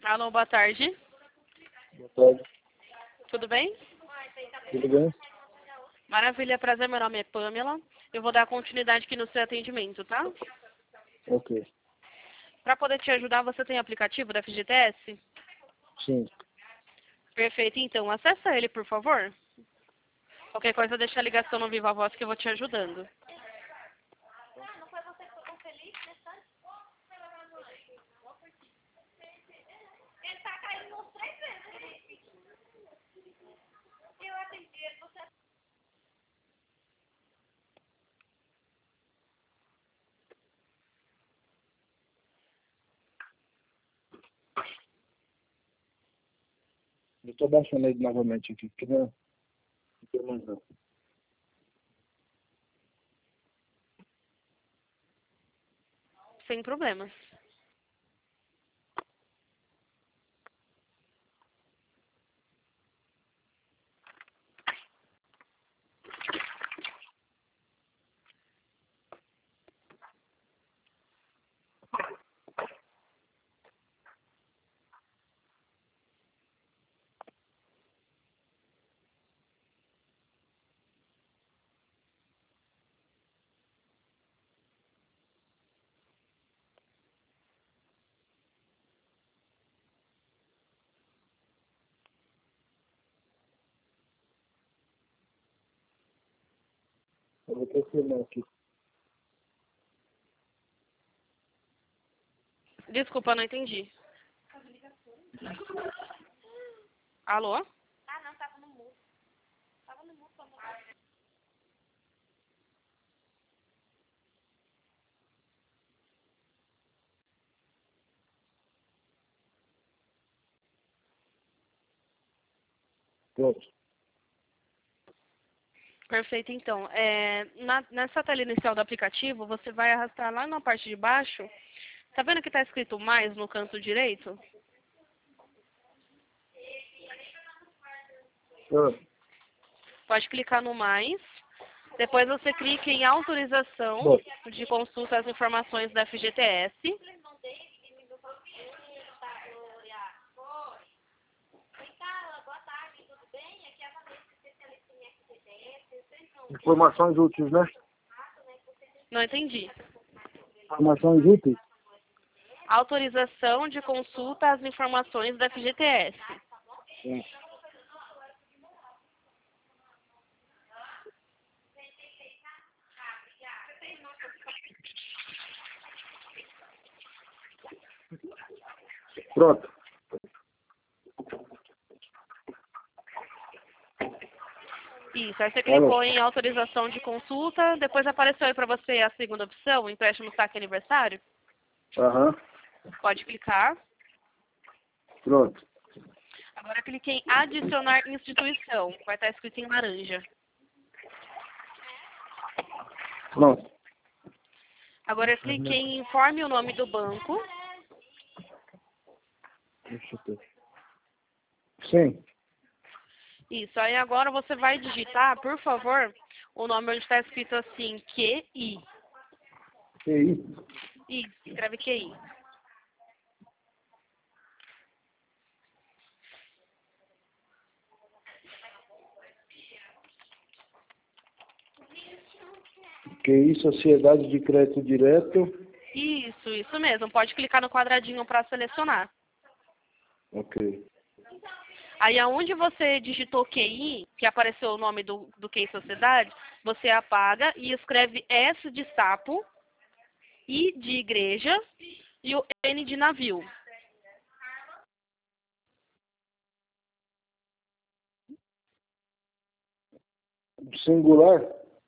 Alô, boa tarde. Boa tarde. Tudo bem? Tudo bem? Maravilha, prazer. Meu nome é Pamela. Eu vou dar continuidade aqui no seu atendimento, tá? Ok. Para poder te ajudar, você tem aplicativo da FGTS? Sim. Perfeito, então. Acessa ele, por favor. Qualquer coisa, deixa a ligação no Viva Voz que eu vou te ajudando. Eu estou baixando ele novamente aqui, porque não tem mais não. Sem problemas. Eu vou confirmar aqui. Desculpa, não entendi. Alô? Pronto. Perfeito, então. Nessa tela inicial do aplicativo, você vai arrastar lá na parte de baixo. Tá vendo que está escrito mais no canto direito? Ah, Pode clicar no mais. Depois você clica em autorização bom, de consulta às informações da FGTS. informações úteis, né? Não entendi. Informações úteis. Autorização de consulta às informações da FGTS. Sim. Pronto. Isso, aí você Alô. clicou em autorização de consulta, depois apareceu aí para você a segunda opção, empréstimo saque aniversário. Aham. Pode clicar. Pronto. Agora clique em adicionar instituição, vai estar escrito em laranja. Pronto. Agora clique em informe o nome do banco. Deixa eu ver. Sim. Isso, aí agora você vai digitar, por favor, o nome onde está escrito assim, QI. QI. Isso, escreve QI. QI, Sociedade de Crédito Direto. Isso mesmo. Pode clicar no quadradinho para selecionar. Ok. Aí aonde você digitou QI, que apareceu o nome do QI Sociedade, você apaga e escreve S de sapo, I de igreja e o N de navio. Singular.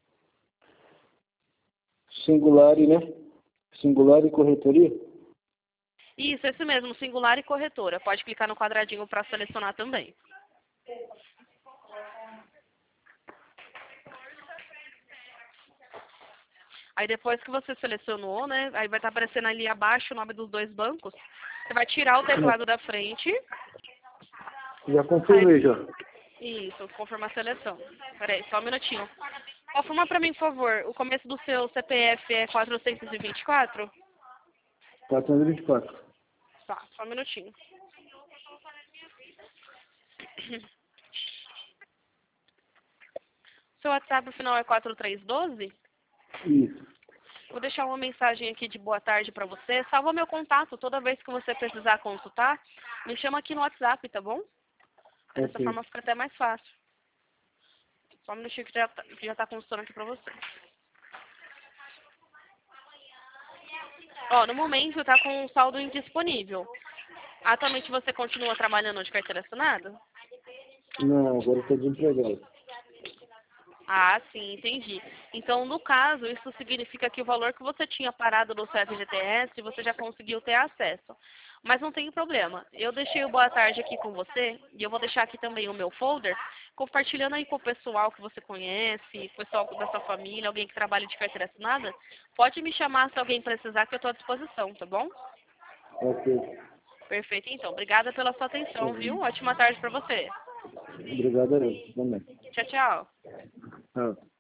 Singular, né? Singular e corretoria. Isso, esse mesmo, singular e corretora. Pode clicar no quadradinho para selecionar também. Aí depois que você selecionou, né, aí vai estar aparecendo ali abaixo o nome dos dois bancos. Você vai tirar o teclado da frente. Já confirmei já. Isso, confirmar a seleção. Peraí, só um minutinho. Confirma para mim, por favor, o começo do seu CPF é 424? 424. Tá, só um minutinho. Seu WhatsApp final é 4312? Isso. Vou deixar uma mensagem aqui de boa tarde pra você. Salva meu contato. Toda vez que você precisar consultar, me chama aqui no WhatsApp, tá bom? Dessa Ok. forma fica até mais fácil. Só um minutinho que já tá consultando aqui pra você. Ó, no momento tá com um saldo indisponível. Atualmente você continua trabalhando de carteira assinada? Não, agora eu estou desempregado. Ah, sim, entendi. Então, no caso, isso significa que o valor que você tinha parado no seu FGTS, você já conseguiu ter acesso. Mas não tem problema. Eu deixei o boa tarde aqui com você, e eu vou deixar aqui também o meu folder, compartilhando aí com o pessoal que você conhece, o pessoal da sua família, alguém que trabalha de carteira assinada. Pode me chamar se alguém precisar, que eu estou à disposição, tá bom? Ok. Perfeito, então. Obrigada pela sua atenção, viu? Ótima tarde para você. Obrigado a Deus também. Tchau, tchau. Ah.